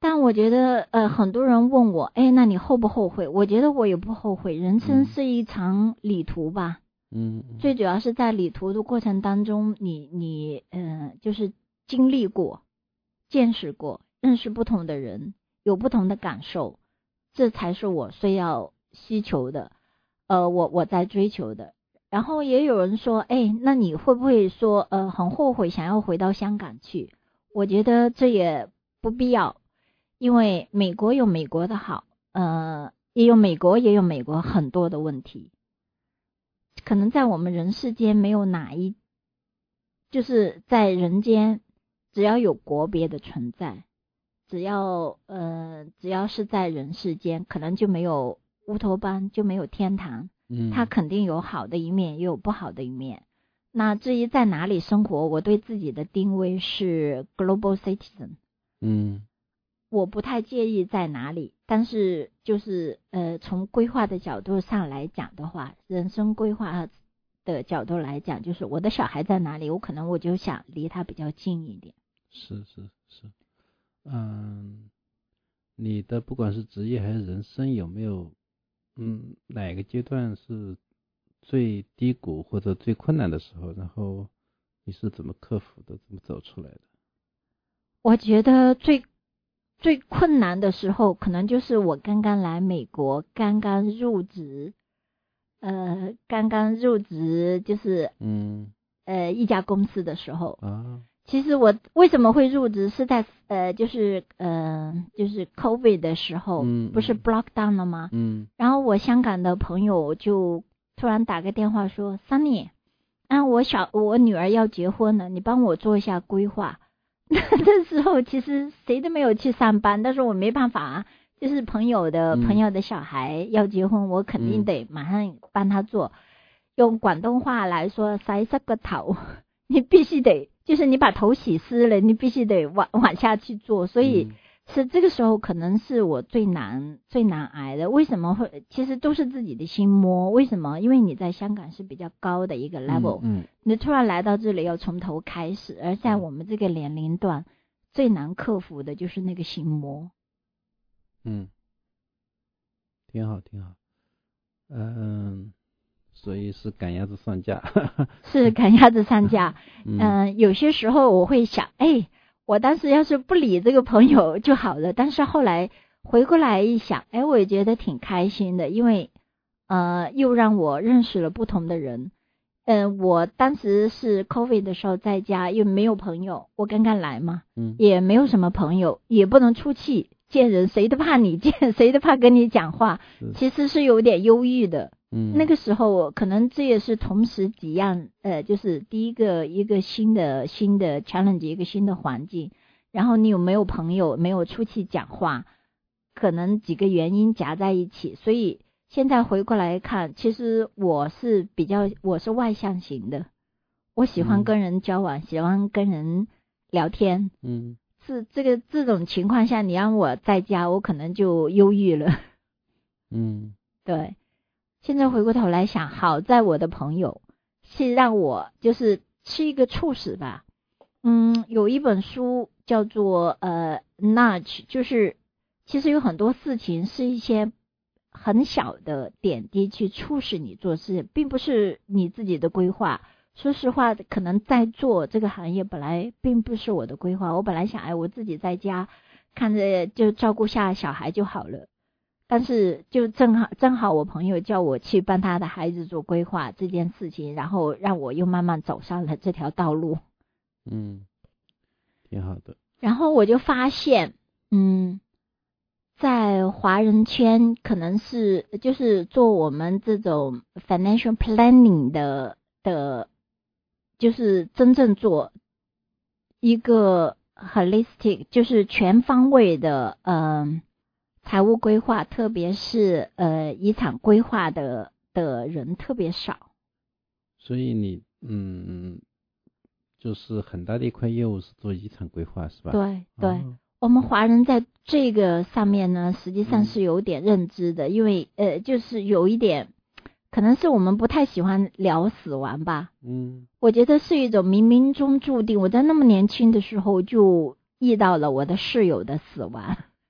但我觉得呃很多人问我，哎，那你后不后悔？我觉得我也不后悔，人生是一场旅途吧。 嗯， 最主要是在旅途的过程当中，你你呃就是经历过、见识过、认识不同的人，有不同的感受，这才是我需要需求的，呃，我我在追求的。然后也有人说，哎，那你会不会说，呃，很后悔想要回到香港去？我觉得这也不必要，因为美国有美国的好，呃，也有美国也有美国很多的问题。可能在我们人世间没有哪一，就是在人间，只要有国别的存在，只要呃只要是在人世间，可能就没有乌托邦，就没有天堂。 嗯， 它肯定有好的一面，也有不好的一面。那至于在哪里生活，我对自己的定位是 global citizen。 嗯。 我不太介意在哪里，但是就是呃，从规划的角度上来讲的话，人生规划的角度来讲，就是我的小孩在哪里，我可能我就想离他比较近一点。 是是是，嗯，你的不管是职业还是人生，有没有嗯哪个阶段是最低谷或者最困难的时候，然后你是怎么克服的，怎么走出来的？ 我觉得最最困难的时候，可能就是我刚刚来美国，刚刚入职，呃，刚刚入职就是嗯呃一家公司的时候啊。 其实我为什么会入职，是在呃就是呃就是 COVID 的时候， 嗯， 不是 block down 了吗？ 嗯。 然后我香港的朋友就突然打个电话说 ，Sunny， 啊我小我女儿要结婚了，你帮我做一下规划。这时候其实谁都没有去上班，但是我没办法啊，就是朋友的、嗯、朋友的小孩要结婚，我肯定得马上帮他做。嗯、用广东话来说，洗濕個頭，你必須得，就是你把頭洗濕了，你必須得往往下去做。所以是這個時候可能是我最難最難捱的。為什麼會？其實都是自己的心魔。為什麼？因為你在香港是比較高的一個 level， 嗯，嗯你突然來到這裡要從頭開始，而在我們這個年齡段，最難克服的就是那個心魔。 嗯，挺好，挺好。嗯，所以是趕鴨子上架。 是趕鴨子上架。嗯、呃，有些時候我會想，哎。我當時要是不理這個朋友就好了，但是後來回過來一想，哎，我也覺得挺開心的，因為呃，又讓我認識了不同的人。嗯、呃，我當時是 COVID 的時候在家，又沒有朋友，我剛剛來嘛，嗯，也沒有什麼朋友，也不能出去見人，誰都怕你見，誰都怕跟你講話，其實是有點憂鬱的。嗯，那個時候可能這也是同時幾樣，呃，就是第一個一個新的新的 challenge， 一個新的環境，然後你有沒有朋友，沒有出去講話，可能幾個原因夾在一起，所以現在回過來看，其實我是比較我是外向型的，我喜歡跟人交往，嗯、喜歡跟人聊天，嗯，是這個這種情況下，你讓我在家，我可能就憂鬱了，嗯，對。現在回過頭來想，好在我的朋友是讓我就是是一個促使吧。嗯，有一本書叫做呃 nudge， 就是其實有很多事情是一些很小的點滴去促使你做事，並不是你自己的規劃。說實話，可能在做這個行業本來並不是我的規劃，我本來想哎我自己在家看着就照顧下小孩就好了。但是就正好正好我朋友叫我去幫他的孩子做規劃這件事情，然後讓我又慢慢走上了這條道路。 嗯，挺好的。 然後我就發現，嗯，在華人圈可能是就是做我們這種 financial planning 的的，就是真正做一個 holistic， 就是全方位的，嗯。財務規劃，特別是呃遺產規劃的的人特別少， 所以你嗯，就是很大的一塊業務是做遺產規劃，是吧？ 對對、 哦， 我們華人在這個上面呢，實際上是有點認知的，嗯、因為呃，就是有一點，可能是我們不太喜歡聊死亡吧。嗯，我覺得是一種冥冥中注定。我在那麼年輕的時候就遇到了我的室友的死亡。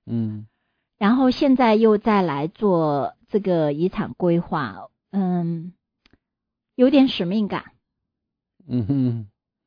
嗯， 然后现在又再来做这个遗产规划，嗯，有点使命感。 嗯哼，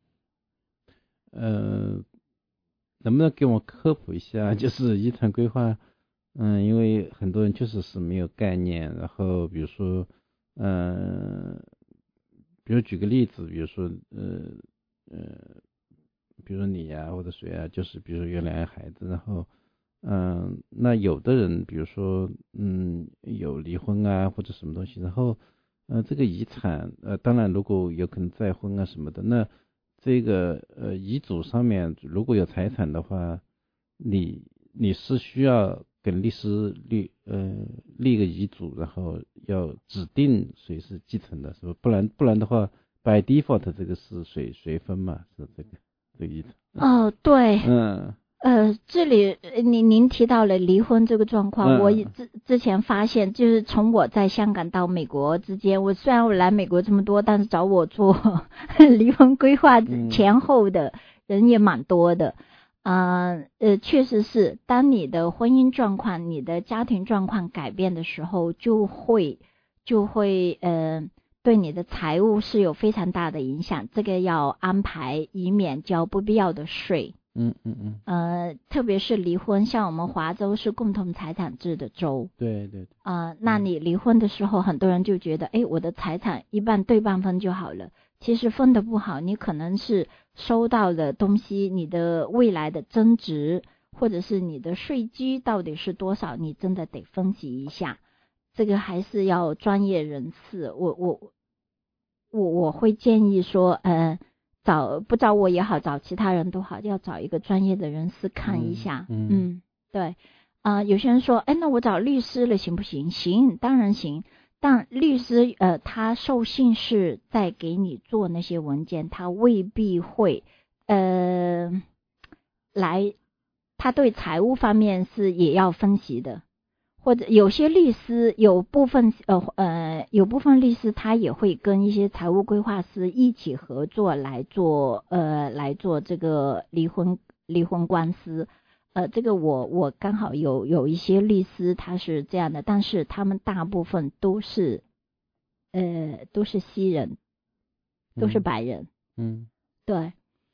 呃，能不能给我科普一下，就是遗产规划？嗯，因为很多人确实是没有概念，然后比如说，嗯、呃，比如举个例子，比如说，呃呃，比如说你呀、啊、或者谁啊，就是比如说有两个孩子，然后，嗯、呃，那有的人，比如说，嗯，有离婚啊或者什么东西，然后，呃，这个遗产，呃，当然如果有可能再婚啊什么的，那这个呃遗嘱上面如果有财产的话，你你是需要跟律师立呃立个遗嘱，然后要指定谁是继承的，是吧？不然不然的话 ，by default 这个是谁谁分嘛？是这个这个意思。 哦，对， 嗯。 呃，这里您您提到了离婚这个状况， 嗯、 我之之前发现，就是从我在香港到美国之间，我虽然我来美国这么多，但是找我做离婚规划前后的人也蛮多的。啊、呃，呃，确实是，当你的婚姻状况、你的家庭状况改变的时候，就会就会呃，对你的财务是有非常大的影响。这个要安排，以免交不必要的税。 嗯嗯嗯。 呃，特别是离婚，像我们华州是共同财产制的州。 对对。 啊、呃，那你离婚的时候，很多人就觉得，哎，我的财产一半对半分就好了。其实分得不好，你可能是收到的东西，你的未来的增值，或者是你的税基到底是多少，你真的得分析一下。这个还是要专业人士。我我我我会建议说，呃。找不找我也好，找其他人都好，要找一个专业的人士看一下。 嗯，嗯嗯对，啊、呃，有些人说，哎，那我找律师了行不行？行，当然行。但律师呃，他受信是在给你做那些文件，他未必会呃来，他对财务方面是也要分析的。或者有些律师有部分呃呃有部分律师他也会跟一些财务规划师一起合作来做呃来做这个离婚离婚官司，呃这个我我刚好有有一些律师他是这样的，但是他们大部分都是呃都是西人，都是白人。 嗯，嗯对。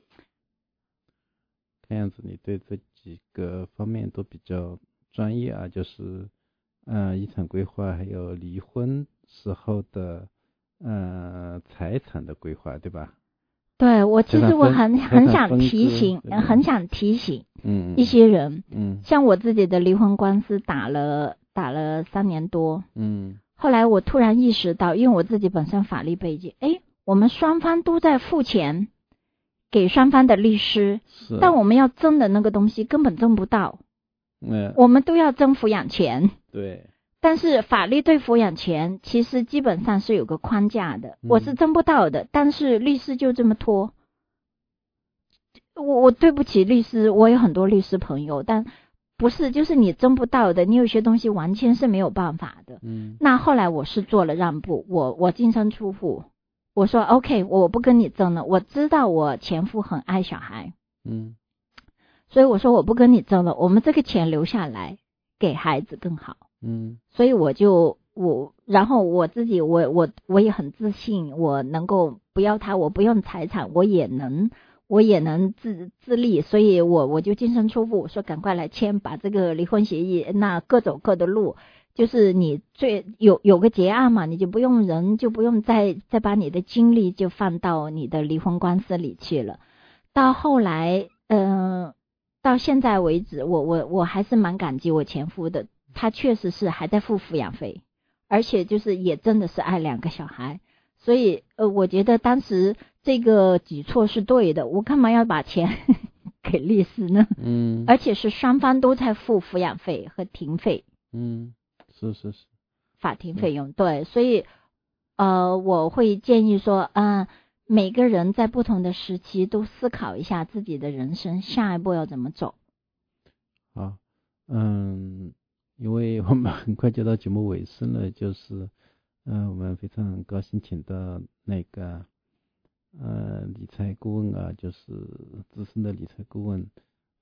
看样子你对这几个方面都比较专业啊，就是呃遗产规划还有离婚时候的呃财产的规划，对吧？ 对，我其实我很很想提醒很想提醒嗯一些人， 嗯， 像我自己的离婚官司打了打了三年多， 嗯， 后来我突然意识到，因为我自己本身法律背景，诶，我们双方都在付钱给双方的律师，但我们要争的那个东西根本争不到。 嗯， 我们都要争抚养权。 对。 但是法律对抚养权其实基本上是有个框架的， 嗯、 我是争不到的，但是律师就这么拖。我我对不起律师，我有很多律师朋友，但不是就是你争不到的，你有些东西完全是没有办法的。 嗯。 那后来我是做了让步，我我净身出户，我说 OK， 我不跟你争了，我知道我前夫很爱小孩。 嗯。 所以我说我不跟你争了，我们这个钱留下来给孩子更好。 嗯， 所以我就我，然后我自己我我我也很自信，我能够不要他，我不用财产，我也能我也能自自立，所以我我就净身出户，我说赶快来签，把这个离婚协议，那各走各的路，就是你最有有个结案嘛，你就不用人就不用再再把你的精力就放到你的离婚官司里去了。到后来，嗯、呃。到现在为止，我我我还是蛮感激我前夫的，他确实是还在付抚养费，而且就是也真的是爱两个小孩，所以呃，我觉得当时这个举措是对的，我干嘛要把钱给律师呢？ 嗯， 而且是双方都在付抚养费和庭费。 嗯，是是是， 法庭费用、嗯、对，所以呃，我会建议说，啊、呃。每个人在不同的时期都思考一下自己的人生下一步要怎么走。 好，嗯，因为我们很快就到节目尾声了，就是嗯、呃，我们非常高兴请到那个呃理财顾问啊，就是资深的理财顾问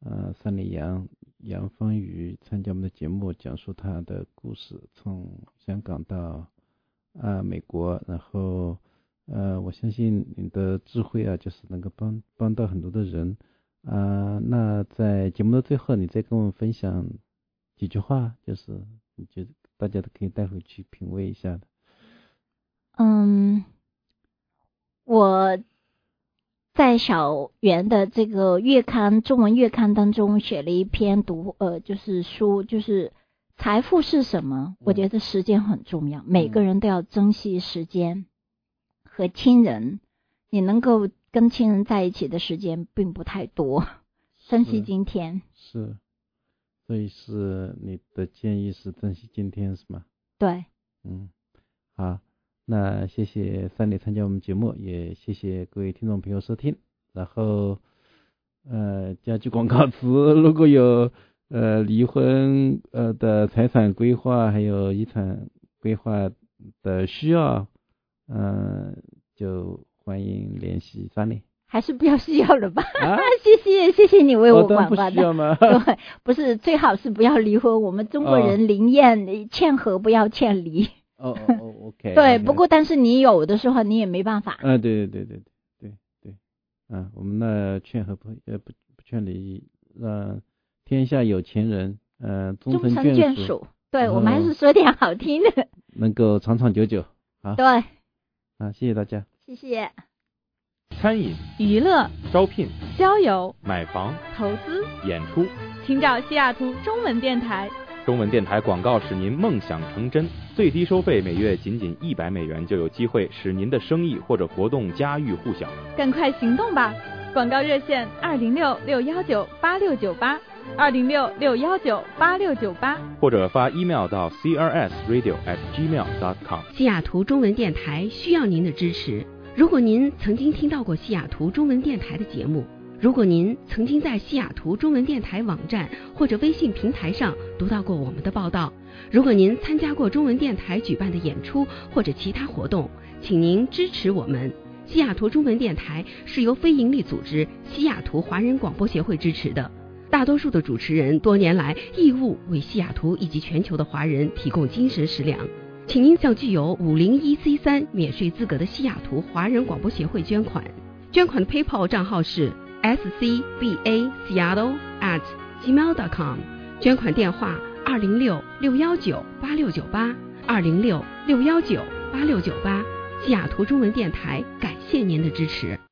呃三里杨杨芳雨参加我们的节目，讲述他的故事，从香港到啊、呃、美国，然后呃我相信你的智慧啊，就是能够帮帮到很多的人啊、呃。那在节目的最后，你再跟我们分享几句话，就是你觉得大家都可以带回去品味一下的。 嗯，我在小圆的这个月刊中文月刊当中写了一篇读呃就是书，就是财富是什么？我觉得时间很重要，每个人都要珍惜时间和亲人。你能够跟亲人在一起的时间并不太多，珍惜今天。 是，所以是你的建议是珍惜今天是吗？ 对， 嗯，好。那谢谢三里参加我们节目，也谢谢各位听众朋友收听。然后呃加句广告词，如果有呃离婚呃的财产规划还有遗产规划的需要，呃就欢迎联系三里。 还是不要需要了吧、 啊、 谢谢谢谢你为我广告的、哦、不需要吗？ 对，不是，最好是不要离婚，我们中国人灵验、哦、欠和不要欠离。 哦哦哦 ，OK。 对，不过但是你有的时候你也没办法。 啊，对对对对对对对，啊，我们那劝和不呃不不劝离，让天下有钱人呃终成眷属。 对，我们还是说点好听的， 能够长长久久。好， 对， 啊，谢谢大家， 谢谢。 餐饮、 娱乐、 招聘、 交友、 买房、 投资、 演出， 请找西雅图中文电台。 中文电台广告使您梦想成真，最低收费每月仅仅一百美元，就有机会使您的生意或者活动家喻户晓。 赶快行动吧！广告热线二零六六幺九八六九八，二零六六幺九八六九八， 或者发 email 到 c r s radio at gmail dot com。 西雅图中文电台需要您的支持。如果您曾经听到过西雅图中文电台的节目，如果您曾经在西雅图中文电台网站或者微信平台上读到过我们的报道，如果您参加过中文电台举办的演出或者其他活动，请您支持我们。西雅图中文电台是由非营利组织西雅图华人广播协会支持的，大多数的主持人多年来义务为西雅图以及全球的华人提供精神食粮，请您向具有五零一 C 三 免税资格的西雅图华人广播协会捐款。捐款的 PayPal 账号是S C B A Seattle at gmail dot com， 捐款电话二零六六幺九八六九八，二零六六幺九八六九八。西雅图中文电台感谢您的支持。